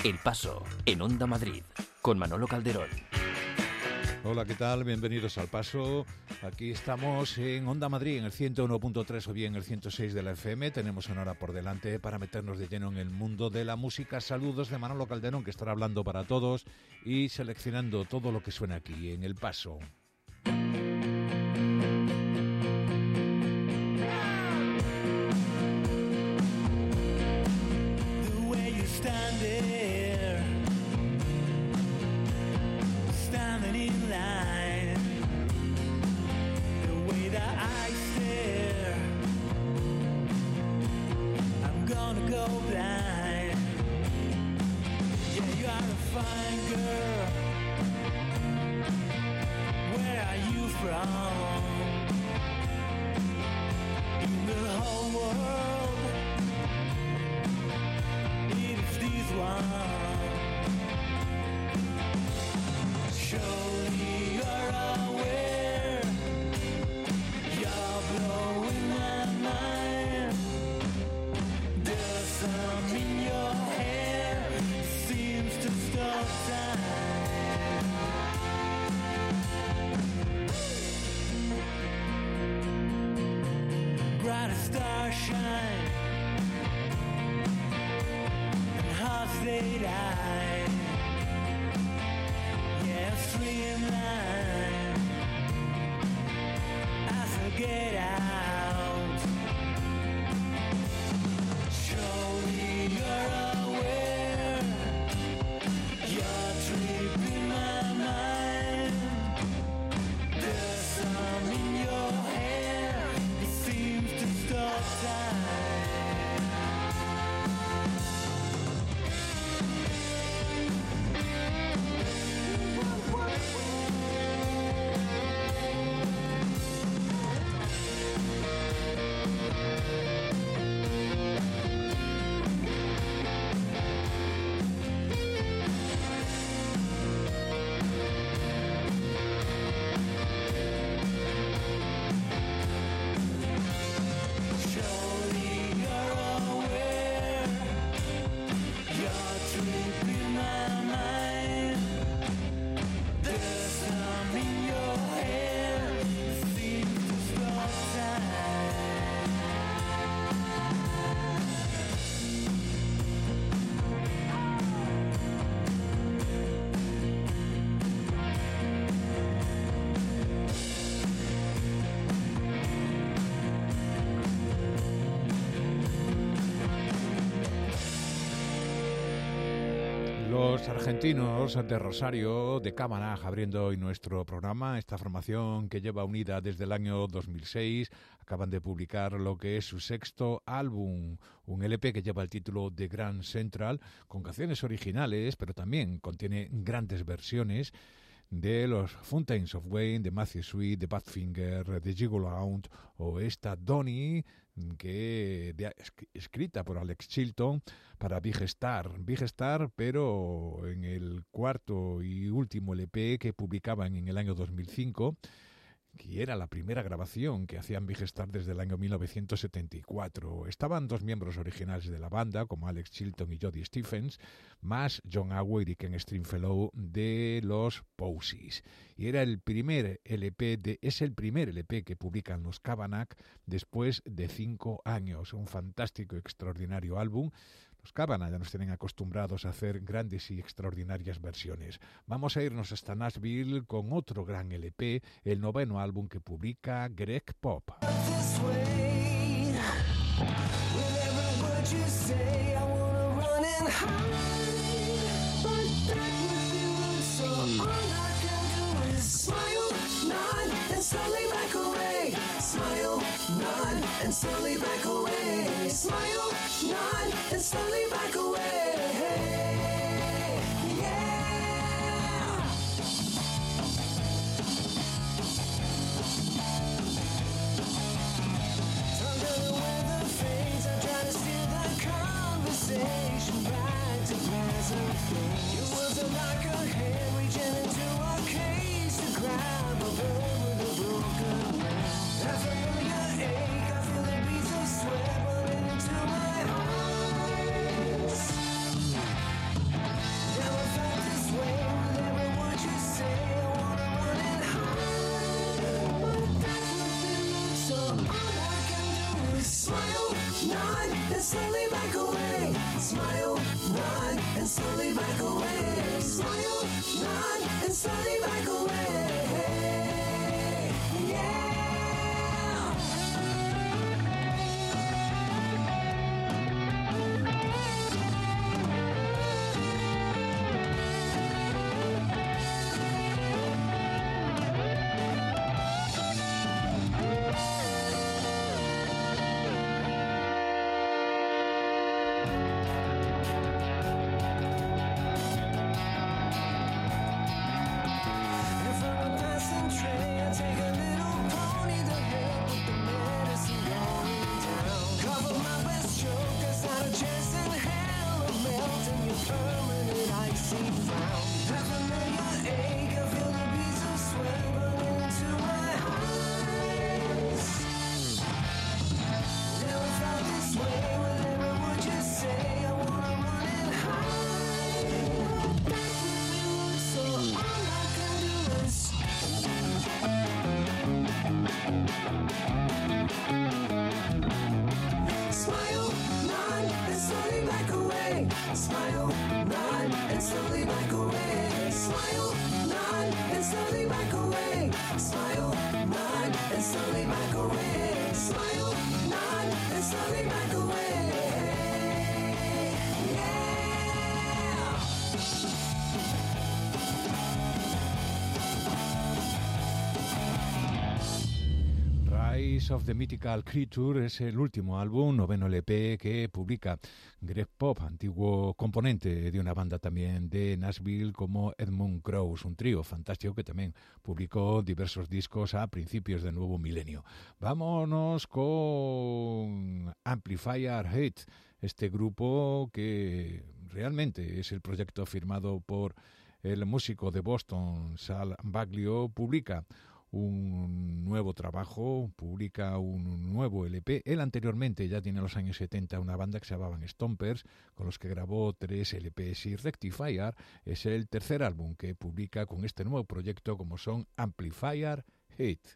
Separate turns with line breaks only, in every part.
El Paso, en Onda Madrid, con Manolo Calderón.
Hola, ¿qué tal? Bienvenidos al Paso. Aquí estamos en Onda Madrid, en el 101.3 o bien el 106 de la FM. Tenemos una hora por delante para meternos de lleno en el mundo de la música. Saludos de Manolo Calderón, que estará hablando para todos y seleccionando todo lo que suena aquí en El Paso. Los argentinos de Rosario, de Cabanaj, abriendo hoy nuestro programa. Esta formación que lleva unida desde el año 2006, acaban de publicar lo que es su sexto álbum, un LP que lleva el título de Grand Central, con canciones originales, pero también contiene grandes versiones de los Fountains of Wayne, de Matthew Sweet, de Badfinger, de Gigolo Hound o esta Donny, escrita por Alex Chilton para Big Star, pero en el cuarto y último LP que publicaban en el año 2005, que era la primera grabación que hacían Big Star desde el año 1974. Estaban dos miembros originales de la banda, como Alex Chilton y Jody Stephens, más John Auer y Ken Stringfellow de los Posies. Y era el primer LP, es el primer LP que publican los Cabanaj después de 5 años. Un fantástico y extraordinario álbum. Los Cabanaj ya nos tienen acostumbrados a hacer grandes y extraordinarias versiones. Vamos a irnos hasta Nashville con otro gran LP, el noveno álbum que publica Greg Pop.
And slowly back away. Smile, nod, and slowly back away. Yeah. Under the weather fades, I try to steer the conversation back to present things. Your words are like a hand reaching into a case to grab a bird with a broken wing. That familiar ache, I feel the beats of sweat running into my eyes. nod, and slowly back away. Smile, nod, and slowly back away. Smile, nod, and slowly back away. Yeah.
of the Mythical Creature es el último álbum, noveno LP que publica Greg Pop, antiguo componente de una banda también de Nashville como Edmund Crows, un trío fantástico que también publicó diversos discos a principios del nuevo milenio. Vámonos con Amplifier Hate, este grupo que realmente es el proyecto firmado por el músico de Boston, Sal Baglio, publica un nuevo trabajo, publica un nuevo LP. Él anteriormente, ya tiene en los años 70, una banda que se llamaban Stompers, con los que grabó 3 LPs, y Rectifier es el tercer álbum que publica con este nuevo proyecto, como son Amplifier Hate.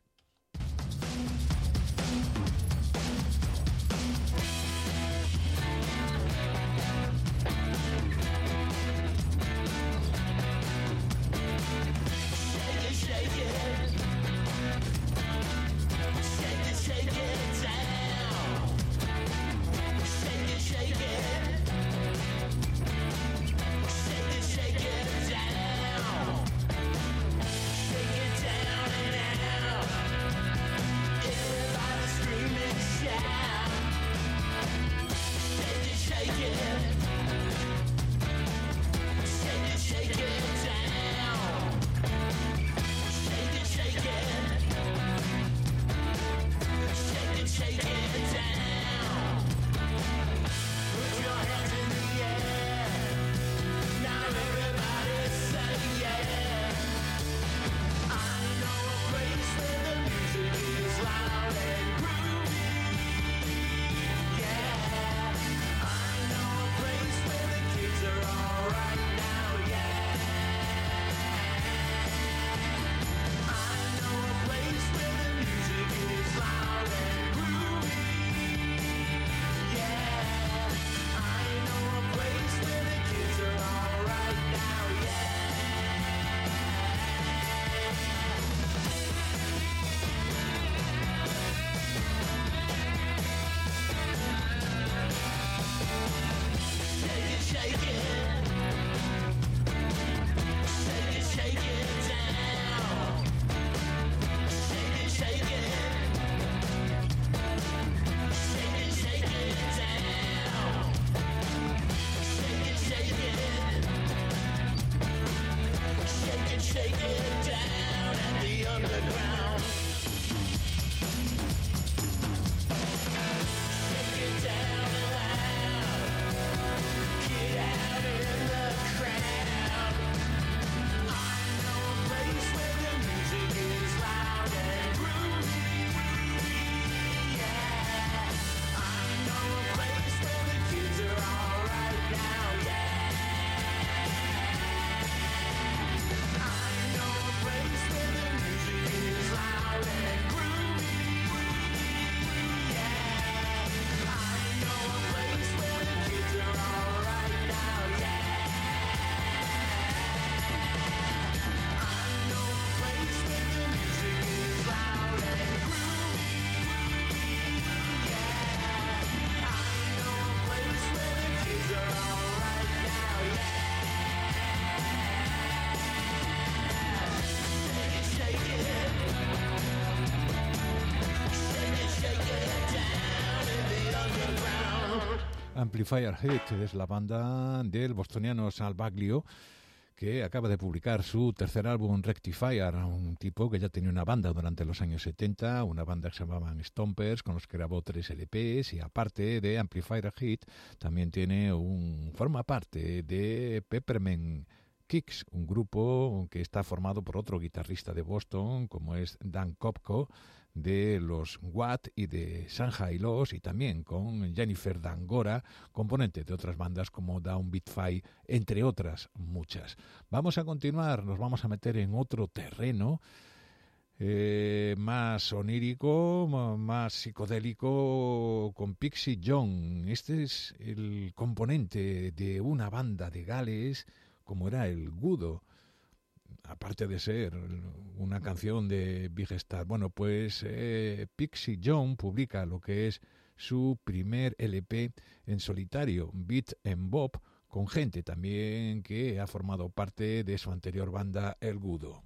Shake it down and out.
Amplifier Hit es la banda del bostoniano Sal Baglio, que acaba de publicar su tercer álbum Rectifier, un tipo que ya tenía una banda durante los años 70, una banda que se llamaban Stompers, con los que grabó 3 LPs, y aparte de Amplifier Hit, también forma parte de Peppermint Kicks, un grupo que está formado por otro guitarrista de Boston, como es Dan Kopko, de los Watt y de Shanghai Loss, y también con Jennifer Dangora, componente de otras bandas como Downbeat Five, entre otras muchas. Vamos a continuar, nos vamos a meter en otro terreno más onírico, más psicodélico, con Pixie John. Este es el componente de una banda de Gales, como era el Gudo, aparte de ser una canción de Big Star. Bueno, pues Pixie John publica lo que es su primer LP en solitario, Beat and Bob, con gente también que ha formado parte de su anterior banda, El Gudo.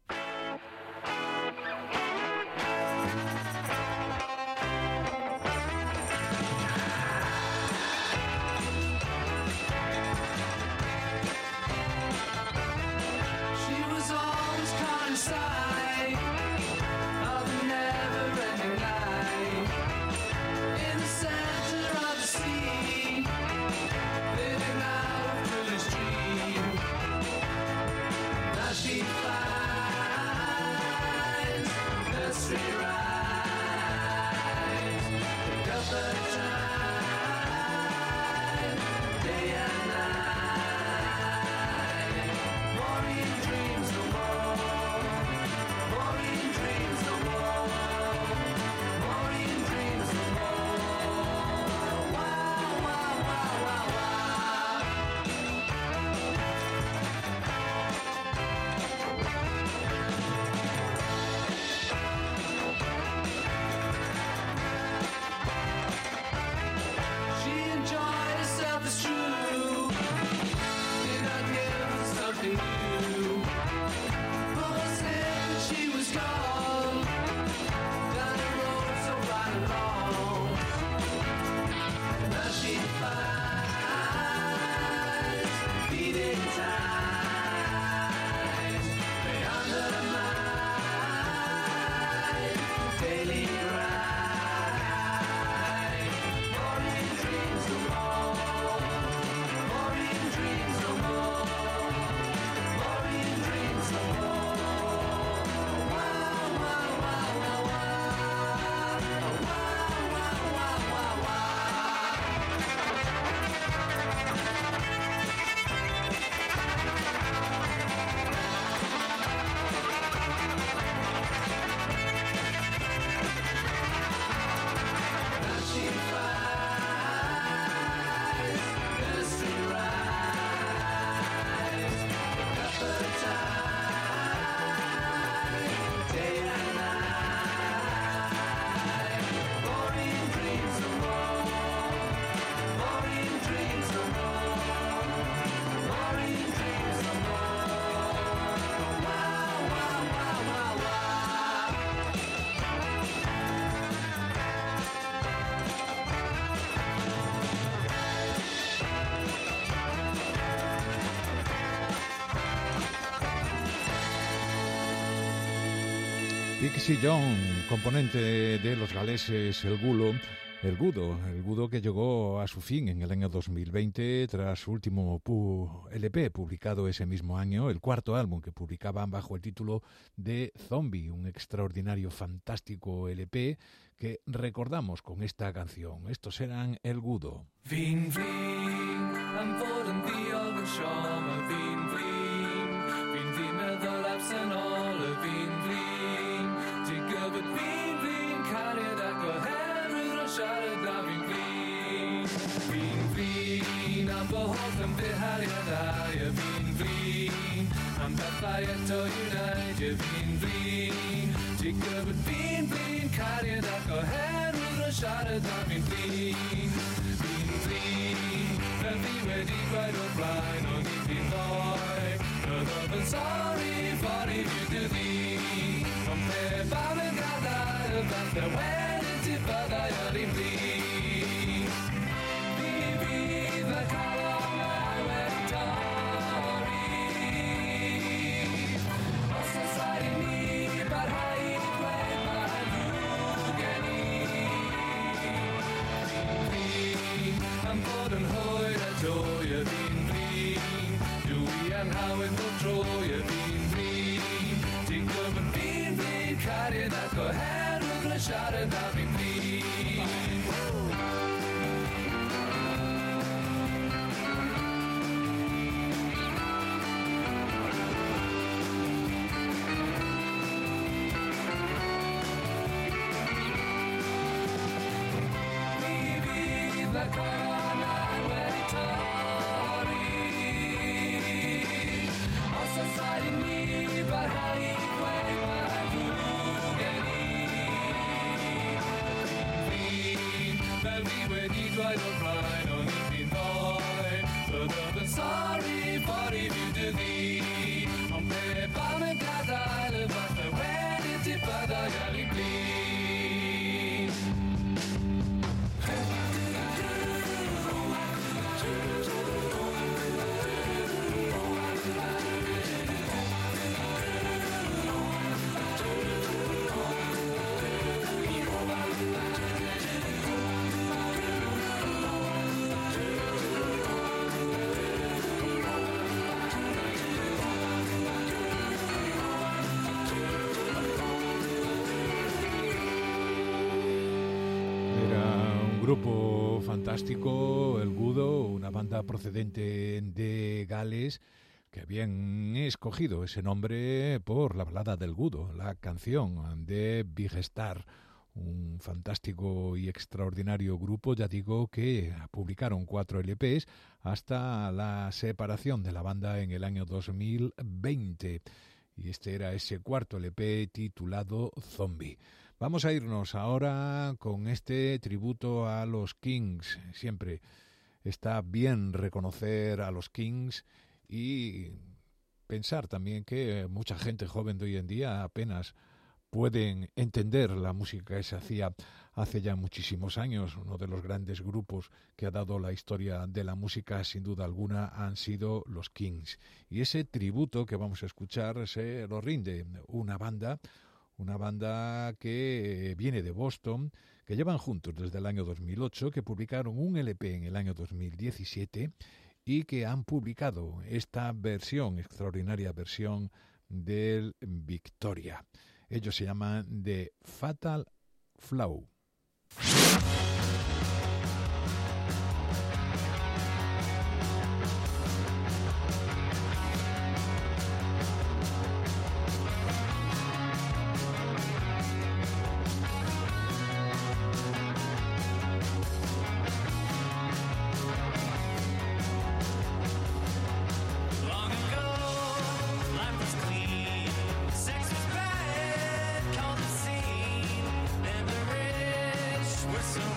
Pixie John, componente de los galeses El Gudo que llegó a su fin en el año 2020 tras su último LP publicado ese mismo año, el cuarto álbum que publicaban bajo el título de Zombie, un extraordinario, fantástico LP que recordamos con esta canción. Estos eran El Gudo.
Vin Vin, am fod yn ddiog yn siom y Vin Vin, Vin Vin meddwl absen ôl y Vin Vin, ti'n gyfod Vin Vin, cariad ac oherwydd o siarad a Vin Vin. Vin Vin, am bohodd yn dehariadau y Vin Vin, am bethau eto unite y Vin Vin, ti'n gyfod Vin Vin, cariad ac oherwydd o siarad a Vin Vin. Fel fi wedi gwaed o'r blaen o ni fi'n ddoi, byddaf yn sori ffordd i fi dy ddi, ond pe fan yn gadael falle wedyn ti byddai ar un fi. Fi hauen och Troje, vin. Till gubben vin, kargen att gå här och glömsaren av min vin. Sorry for det bytte vi. Om det er bare med gata eller hvad der var det til bader jeg vil blive.
Grupo fantástico, el Gudo, una banda procedente de Gales, que habían escogido ese nombre por la balada del Gudo, la canción de Big Star, un fantástico y extraordinario grupo, ya digo, que publicaron 4 LPs hasta la separación de la banda en el año 2020, y este era ese cuarto LP titulado Zombie. Vamos a irnos ahora con este tributo a los Kings. Siempre está bien reconocer a los Kings y pensar también que mucha gente joven de hoy en día apenas pueden entender la música que se hacía hace ya muchísimos años. Uno de los grandes grupos que ha dado la historia de la música, sin duda alguna, han sido los Kings. Y ese tributo que vamos a escuchar se lo rinde una banda que viene de Boston, que llevan juntos desde el año 2008, que publicaron un LP en el año 2017 y que han publicado esta versión, extraordinaria versión del Victoria. Ellos se llaman The Fatal Flaw.
Sex was bad, called the scene, and the rich were so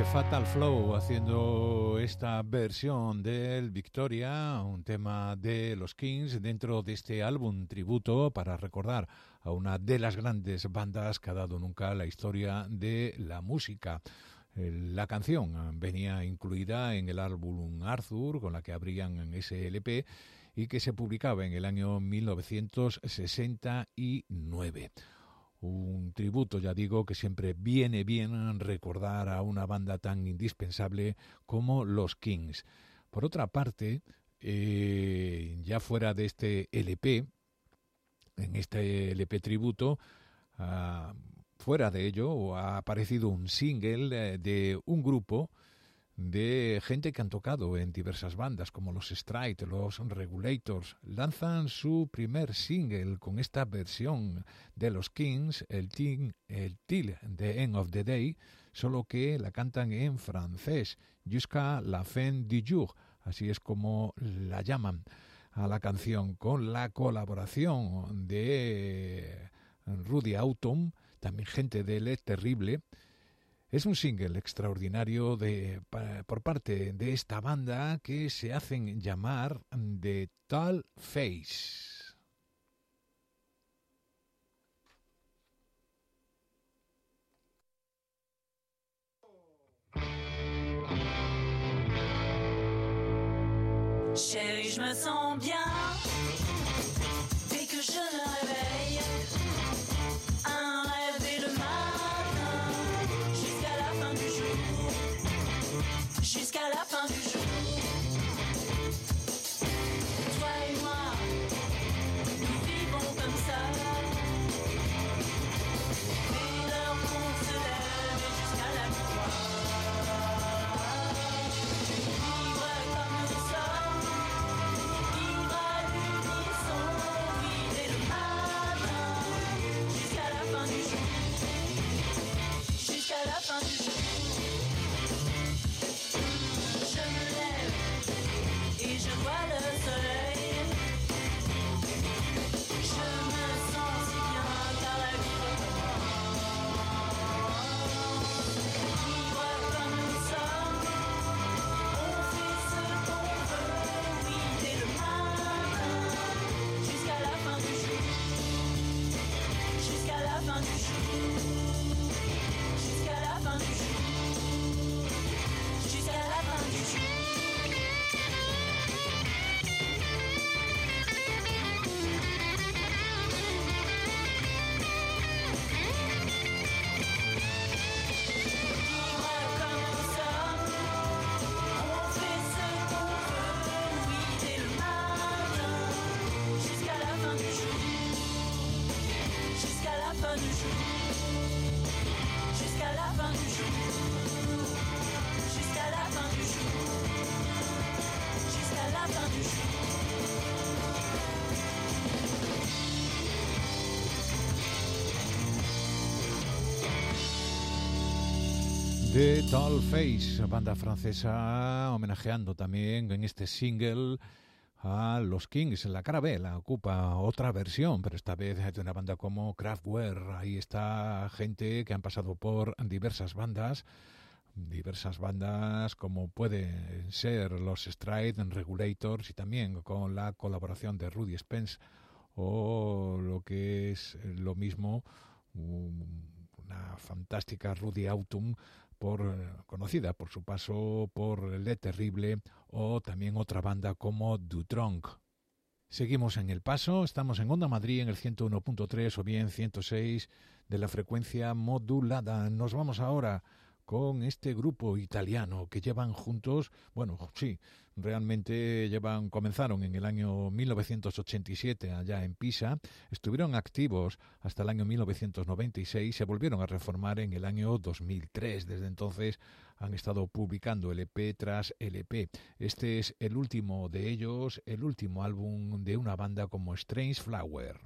Fatal Flow haciendo esta versión del Victoria, un tema de los Kings dentro de este álbum tributo para recordar a una de las grandes bandas que ha dado nunca la historia de la música. La canción venía incluida en el álbum Arthur, con la que abrían ese LP y que se publicaba en el año 1969. Un tributo, ya digo, que siempre viene bien recordar a una banda tan indispensable como los Kings. Por otra parte, ya fuera de este LP, en este LP tributo, fuera de ello ha aparecido un single de un grupo de gente que han tocado en diversas bandas como los Straight, los Regulators. Lanzan su primer single con esta versión de los Kings, el Till the End of the Day, solo que la cantan en francés, Jusqu'à la fin du jour, así es como la llaman a la canción, con la colaboración de Rudy Autumn, también gente de Le Terrible. Es un single extraordinario por parte de esta banda que se hacen llamar The Tall Face.
Chérie, je me sens bien dès que je me réveille. Un rêve dès le matin jusqu'à la fin du jour. Jusqu'à la fin du jour. Toi et moi, nous vivons comme ça. Dès l'heure qu'on se lève et jusqu'à la victoire. Vivre comme nous sommes. Vivre à l'unisson, oui, dès le matin, jusqu'à la fin du jour, jusqu'à la fin du jour. Je me lève et je vois le soleil. Je me sens si bien car la vie vivre comme nous sommes. On fait ce qu'on veut, oui, dès le matin, jusqu'à la fin du jour, jusqu'à la fin du jour, jusqu'à la fin du jour, jusqu'à la fin du jour. Vivre comme nous sommes, on fait ce qu'on veut, oui, dès le matin, jusqu'à la fin du jour, jusqu'à la fin du jour, jusqu'à la fin du jour, jusqu'à la fin du jour, jusqu'à la fin du jour.
The Tall Face, banda francesa, homenajeando también en este single a los Kings. La cara B la ocupa otra versión, pero esta vez de una banda como Kraftwerk. Ahí está gente que han pasado por diversas bandas como pueden ser los Straight, Regulators, y también con la colaboración de Rudy Spence, o lo que es lo mismo, una fantástica Rudy Autumn, conocida por su paso por Le Terrible, o también otra banda como Dutronc. Seguimos en el paso, estamos en Onda Madrid en el 101.3 o bien 106 de la frecuencia modulada. Nos vamos ahora con este grupo italiano que llevan juntos, bueno, sí, realmente comenzaron en el año 1987 allá en Pisa, estuvieron activos hasta el año 1996, se volvieron a reformar en el año 2003. Desde entonces han estado publicando LP tras LP. Este es el último de ellos, el último álbum de una banda como Strange Flower.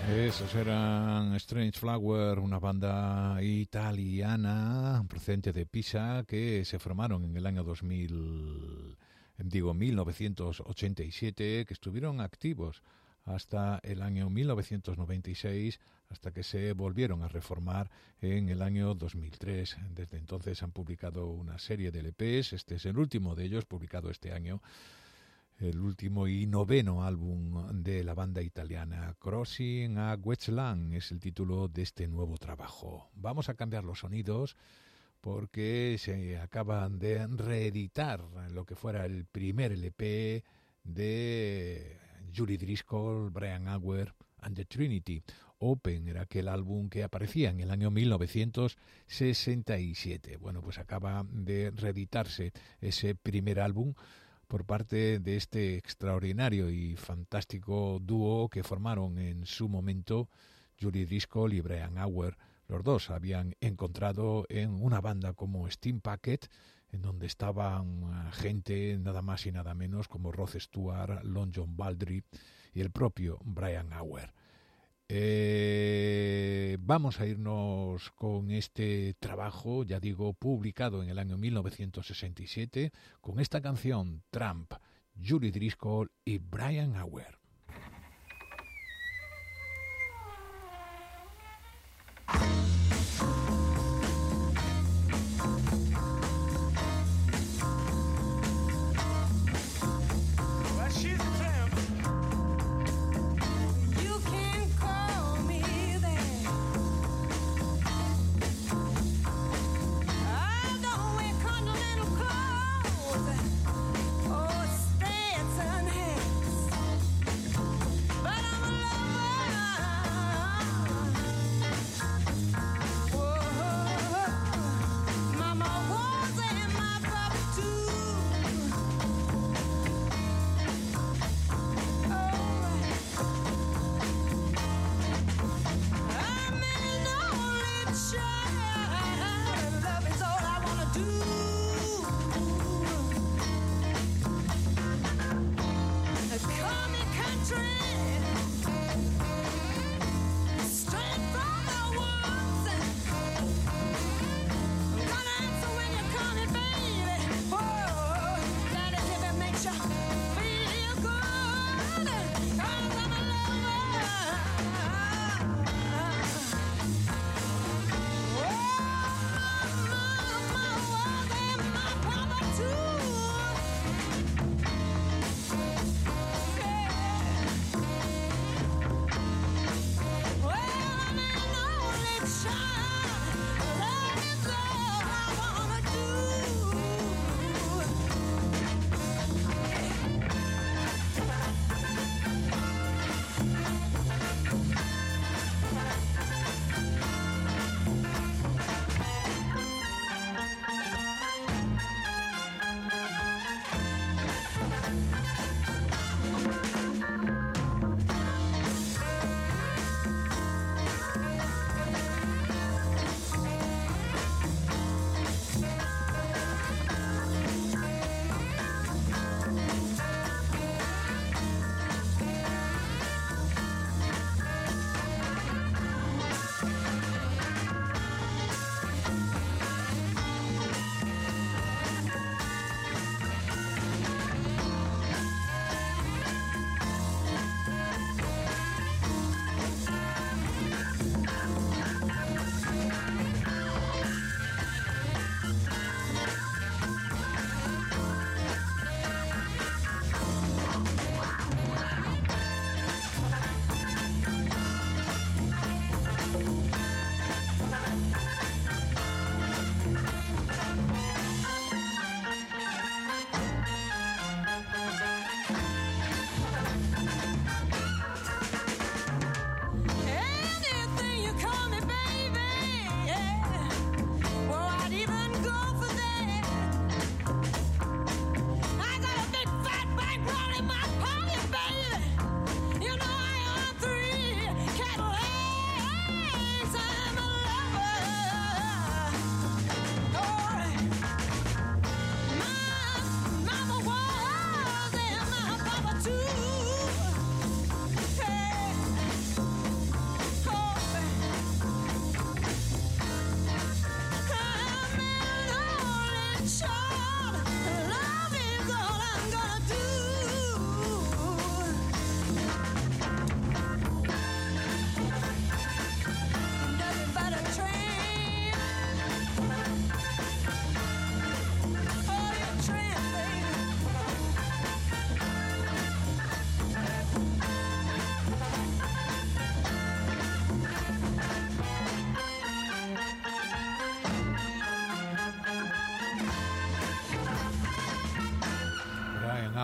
Esos eran Strange Flower, una banda italiana procedente de Pisa que se formaron en el año 1987, que estuvieron activos hasta el año 1996, hasta que se volvieron a reformar en el año 2003. Desde entonces han publicado una serie de LPs, este es el último de ellos, publicado este año, el último y noveno álbum de la banda italiana. Crossing a Wetland es el título de este nuevo trabajo. Vamos a cambiar los sonidos porque se acaban de reeditar lo que fuera el primer LP de Julie Driscoll, Brian Auer and the Trinity. Open era aquel álbum que aparecía en el año 1967. Bueno, pues acaba de reeditarse ese primer álbum por parte de este extraordinario y fantástico dúo que formaron en su momento Julie Driscoll y Brian Auer. Los dos habían encontrado en una banda como Steam Packet, en donde estaban gente nada más y nada menos como Rod Stewart, Lon John Baldry y el propio Brian Auer. Vamos a irnos con este trabajo, ya digo, publicado en el año 1967, con esta canción, Tramp, Julie Driscoll y Brian Auer.
Oh, Stetson hats.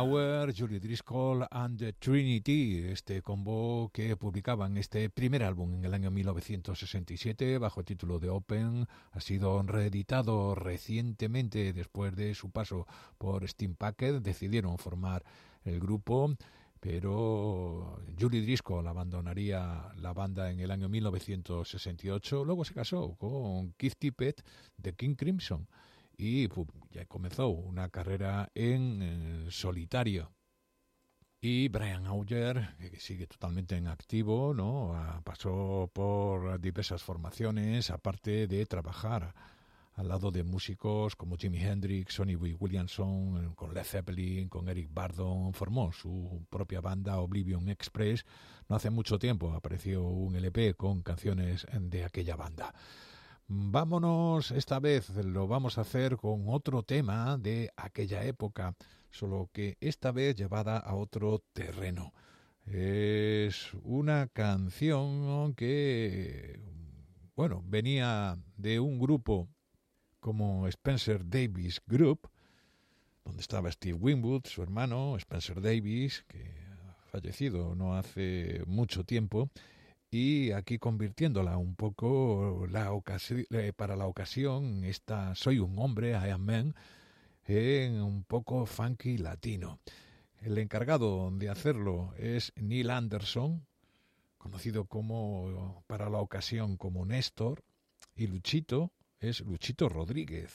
Hour, Julie Driscoll and the Trinity, este combo que publicaban este primer álbum en el año 1967 bajo el título de Open. Ha sido reeditado recientemente después de su paso por Steam Packet. Decidieron formar el grupo, pero Julie Driscoll abandonaría la banda en el año 1968. Luego se casó con Keith Tippett de King Crimson y ya comenzó una carrera en solitario. Y Brian Auger, que sigue totalmente en activo, ¿no? Pasó por diversas formaciones, aparte de trabajar al lado de músicos como Jimi Hendrix, Sonny Boy Williamson, con Led Zeppelin, con Eric Burdon. Formó su propia banda Oblivion Express. No hace mucho tiempo apareció un LP con canciones de aquella banda. Vámonos, esta vez lo vamos a hacer con otro tema de aquella época, solo que esta vez llevada a otro terreno. Es una canción que, bueno, venía de un grupo como Spencer Davis Group, donde estaba Steve Winwood, su hermano, Spencer Davis, que ha fallecido no hace mucho tiempo, y aquí convirtiéndola un poco para la ocasión, esta Soy un hombre, I Am Man, en un poco funky latino. El encargado de hacerlo es Neil Anderson, conocido como para la ocasión como Néstor, y Luchito es Luchito Rodríguez.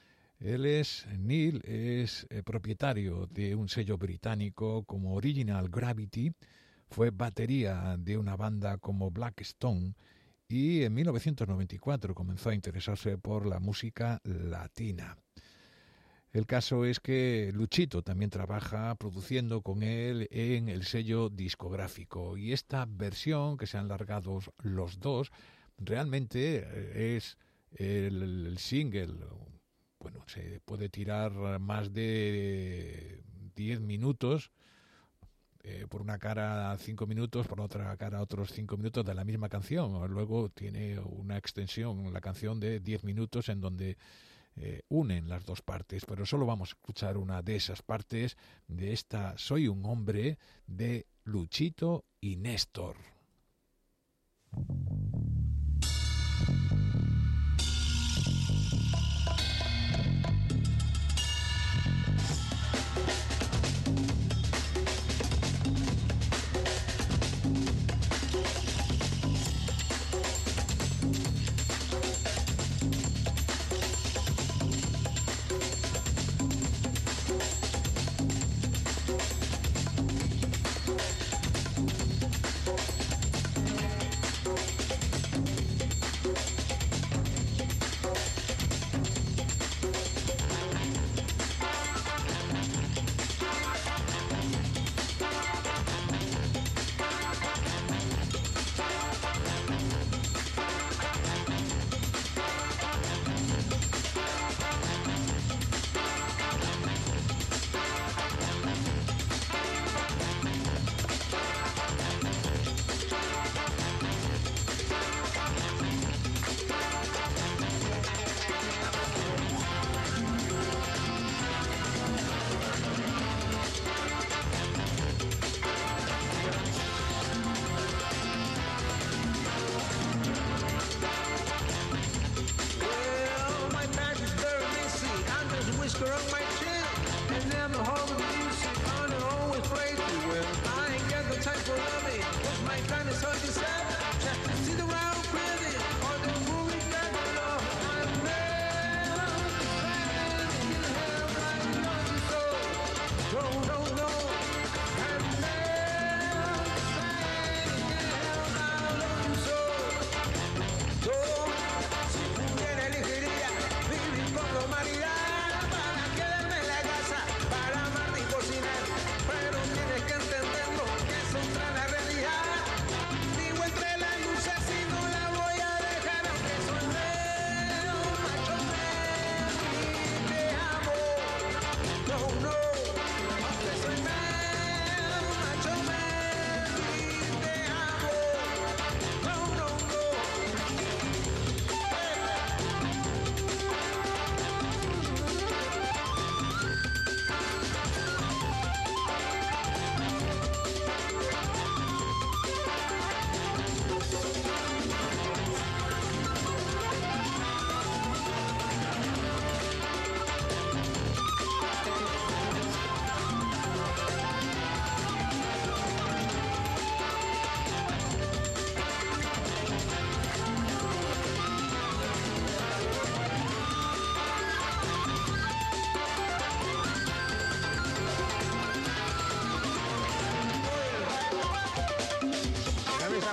Neil es propietario de un sello británico como Original Gravity. Fue batería de una banda como Black Stone y en 1994 comenzó a interesarse por la música latina. El caso es que Luchito también trabaja produciendo con él en el sello discográfico, y esta versión que se han largado los dos realmente es el single. Bueno, se puede tirar más de 10 minutos. Por una cara 5 minutos, por otra cara otros 5 minutos de la misma canción. Luego tiene una extensión, la canción de 10 minutos en donde unen las dos partes, pero solo vamos a escuchar una de esas partes de esta Soy un hombre de Luchito y Néstor.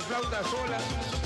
flauta sola.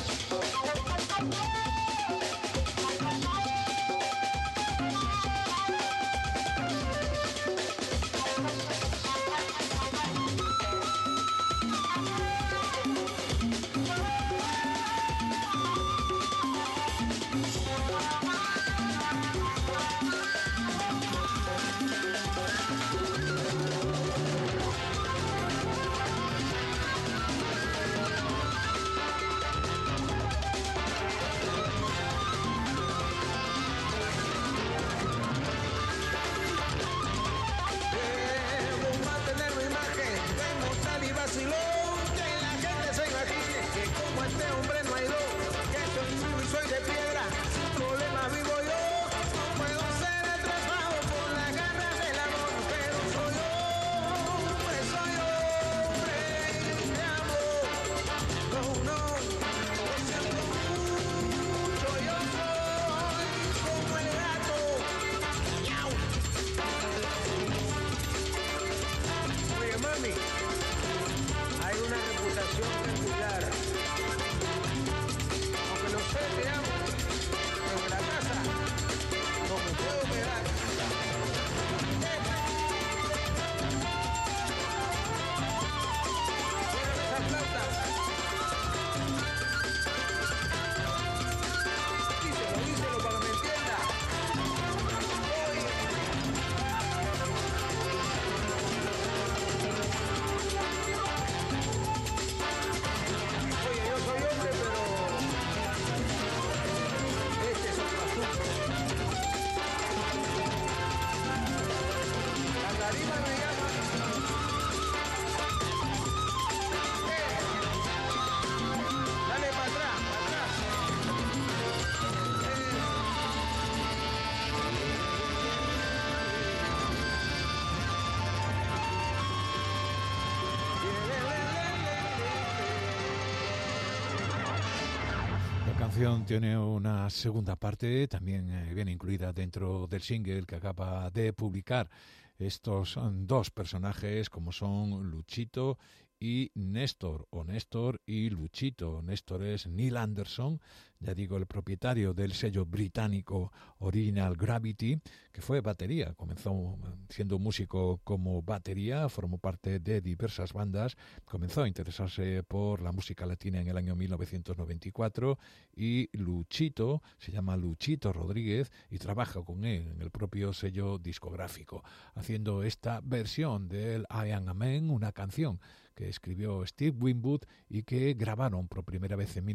Tiene una segunda parte, también viene incluida dentro del single que acaba de publicar. Estos son dos personajes como son Luchito y Néstor, o Néstor y Luchito. Néstor es Neil Anderson, ya digo, el propietario del sello británico Original Gravity, que fue batería, comenzó siendo músico como batería, formó parte de diversas bandas, comenzó a interesarse por la música latina en el año 1994 y Luchito, se llama Luchito Rodríguez y trabaja con él en el propio sello discográfico, haciendo esta versión del I Am a Man, una canción que escribió Steve Winwood y que grabaron por primera vez en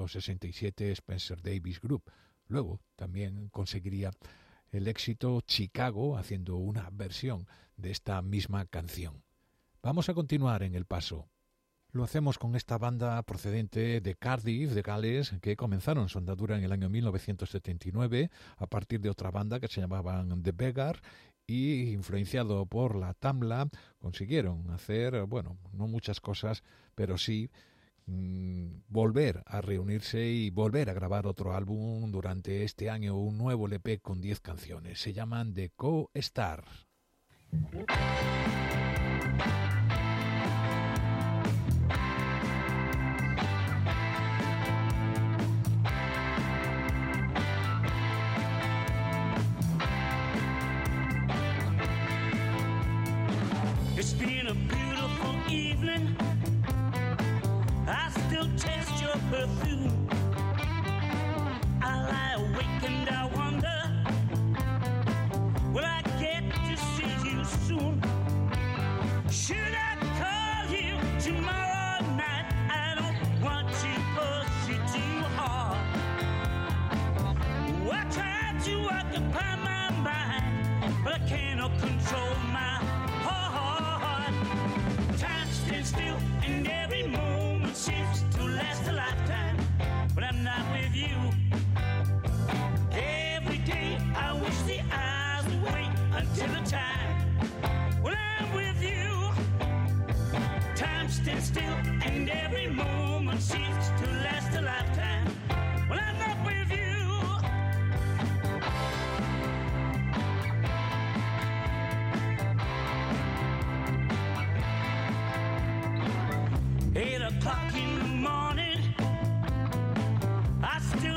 1967 Spencer Davis Group. Luego también conseguiría el éxito Chicago haciendo una versión de esta misma canción. Vamos a continuar en el paso. Lo hacemos con esta banda procedente de Cardiff, de Gales, que comenzaron su andadura en el año 1979 a partir de otra banda que se llamaban The Beggar, y influenciado por la Tamla consiguieron hacer, bueno, no muchas cosas, pero sí volver a reunirse y volver a grabar otro álbum durante este año, un nuevo LP con 10 canciones. Se llaman The Co-Stars.
It's been a beautiful evening. I still taste your perfume. I lie awake and I wonder, will I get to see you soon? Should I call you tomorrow night? I don't want to push you too hard. I try to occupy my mind, but I cannot control my heart. Time stands still and every moment seems to last a lifetime, but I'm not with you. Every day I wish the hours would wait until the time when I'm with you. Time stands still and every moment seems to last a lifetime, when I'm not with you. 8 o'clock in the morning,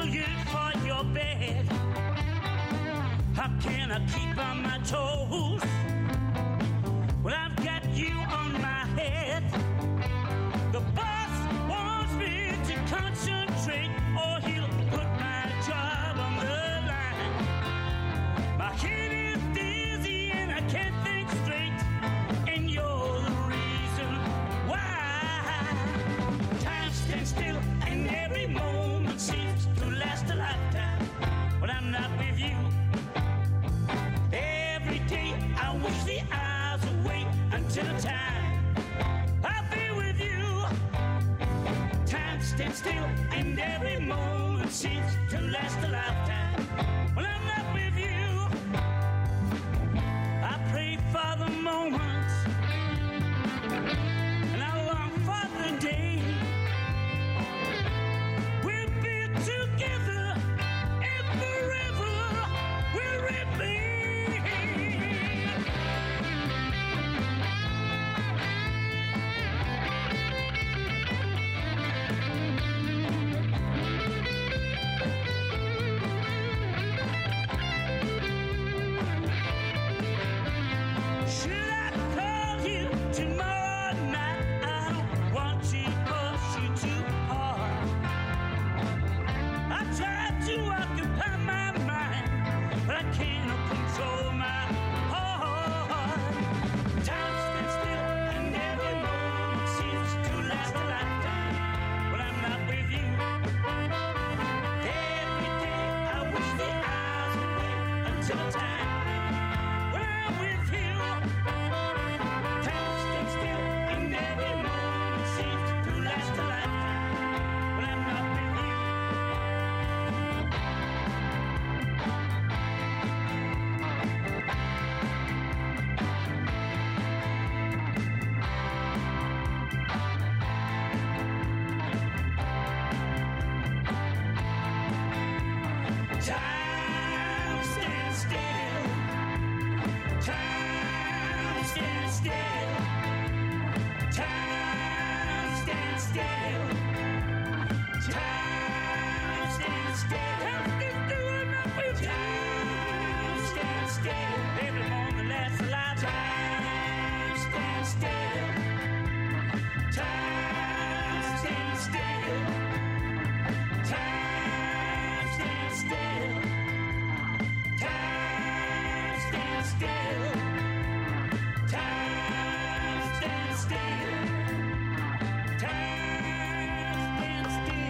billiard for your bed. How can I keep on my toes? Well, I've got you on my head. The boss wants me to concentrate, or he'll put my job on the line. My head is dizzy and I can't think straight, and you're the reason why. Time stands still and every moment seems to last a lifetime when I'm not with you. Every day I wish the hours away until the time I'll be with you. Time stands still and every moment seems to last a lifetime when I'm not with you. I pray for the moments and I long for the day we'll be together and forever we'll remain. Should I call you tomorrow night? I don't want to push you too hard. I try to occupy my mind, but I can't control my heart. Time stands still and every moment seems to last a lifetime when I'm not with you. Every day I wish the hours away until the time when I'm with you. Time stands still and every moment seems to last a lifetime when I'm not with you. Time stands still. Time stands still. Time stands still. Time stands still. Time stands still. Every moment lasts a lifetime. Time stands still. Time stands still. Time stands still. Time stands still. Time stands still. Time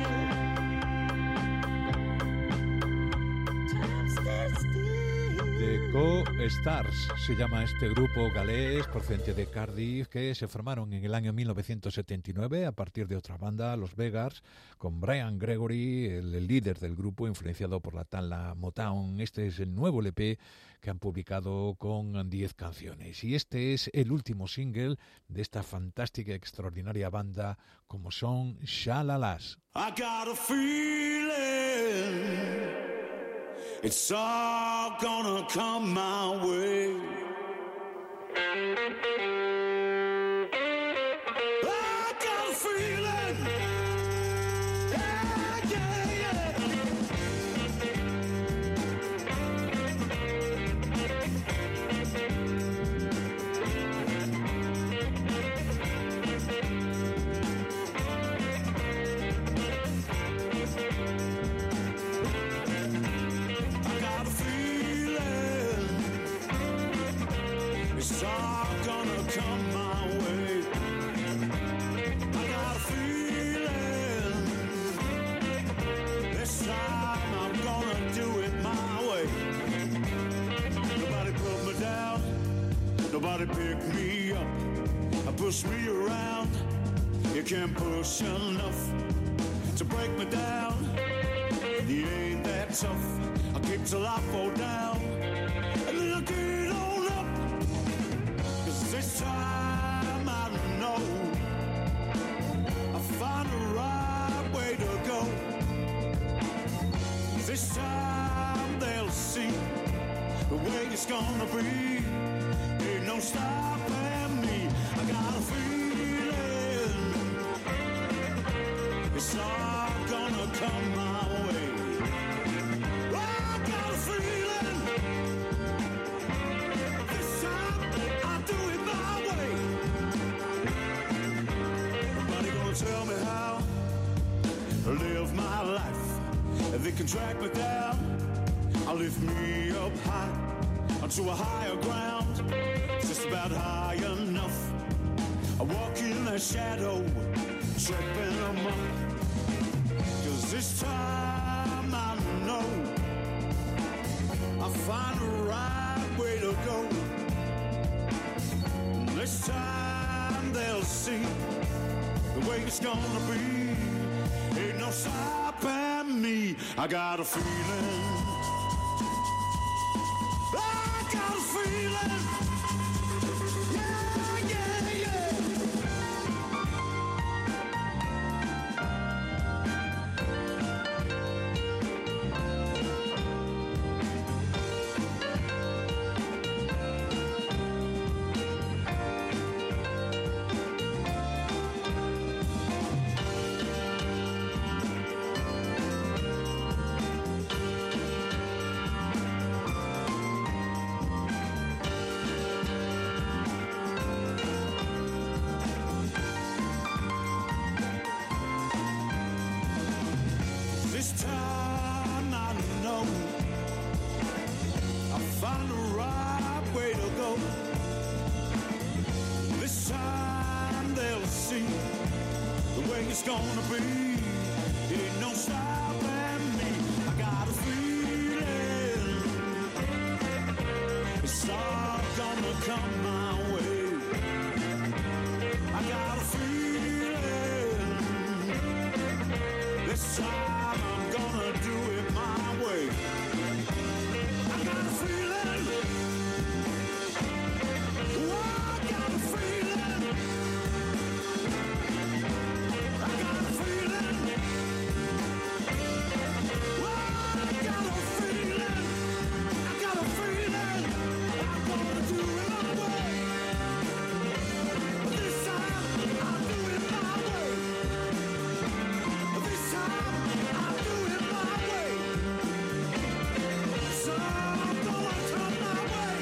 stands still.
The Co-Stars se llama este grupo galés procedente de Cardiff, que se formaron en el año 1979 a partir de otra banda, los Vegas, con Brian Gregory, el líder del grupo, influenciado por la tala Motown. Este es el nuevo LP que han publicado con 10 canciones, y este es el último single de esta fantástica y extraordinaria banda como son Shalalas.
I got a feeling it's all gonna come my way. I got a feeling, yeah, yeah, yeah. I got a feeling it's all gonna come my way. I got a feeling this time I'm gonna do it my way. Nobody put me down, nobody pick me up, push me around. You can't push enough to break me down. You ain't that tough. I kick till I fall down, and then I get on up. 'Cause this time I know I find the right way to go. This time they'll see the way it's gonna be. Ain't no stopping me. I got a feeling it's all gonna come my way. gonna tell me how to live my life. They can track me down, I'll lift me up high onto a higher ground, just about high enough. I walk in the shadow, tripping them up, 'cause this time I know I'll find the right way to go. This time they'll see the way it's gonna be. Ain't no stopping me. I got a feeling. I got a feeling. Yeah, yeah, yeah. This time I know I'll find the right way to go. This time they'll see the way it's gonna be. Ain't no stopping me. I got a feeling it's all gonna come my way. I got a feeling this time I'm gonna do it my way. I got a feeling. Oh, I got a feeling. I got a feeling. Oh, I got a feeling. I got a feeling. I'm gonna do it my way. This time I'll do it my way. This time I'll do it my way. So I'm gonna come my way.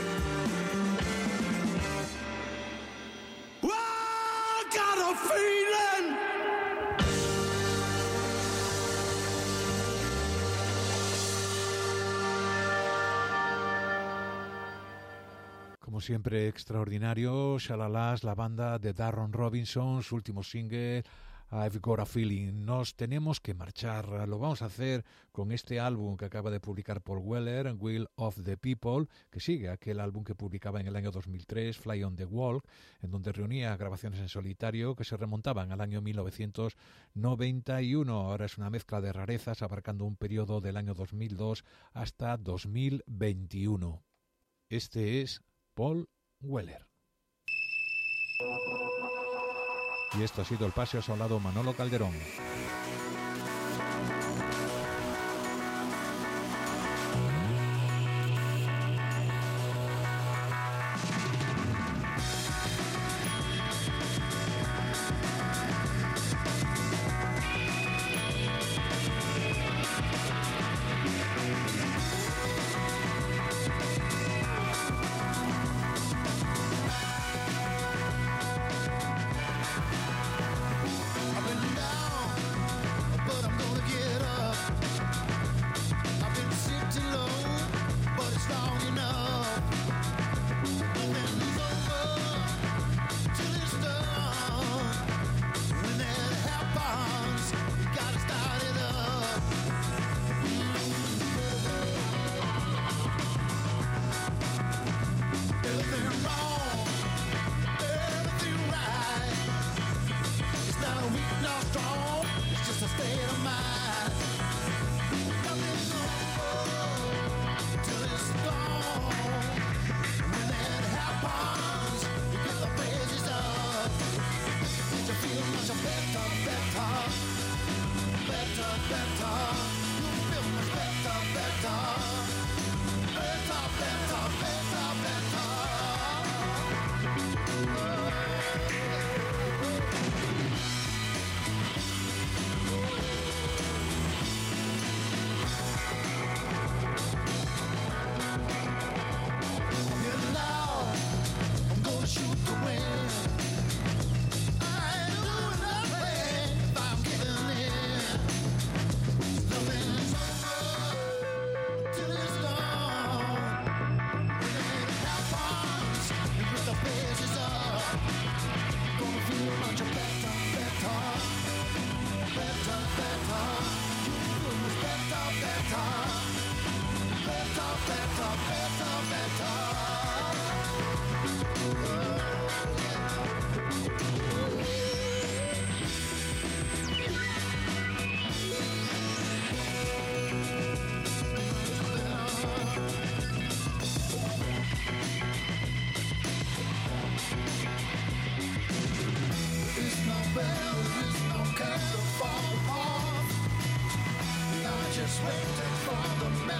Oh, I got a feeling.
Como siempre, extraordinario. Shalalas, la banda de Darron Robinson, su último single, I've Got a Feeling. Nos tenemos que marchar. Lo vamos a hacer con este álbum que acaba de publicar Paul Weller, Will of the People, que sigue aquel álbum que publicaba en el año 2003, Fly on the Wall, en donde reunía grabaciones en solitario que se remontaban al año 1991. Ahora es una mezcla de rarezas abarcando un periodo del año 2002 hasta 2021. Este es Paul Weller. Y esto ha sido el Paseo Soldado Manolo Calderón.
I've been down, but I'm gonna get up. I've been sick too long, but it's long enough. Nothing is over till it's done. When that happens, you gotta start it up. Everything wrong, everything right. It's not a weak nor strong, it's just a state of mind. Nothing's over till it's gone. When that happens, you get the praises up. You feel much better, better, better, better. You feel much better, better, better, better, better, better.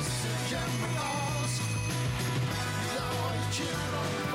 just a general laws. Now all your children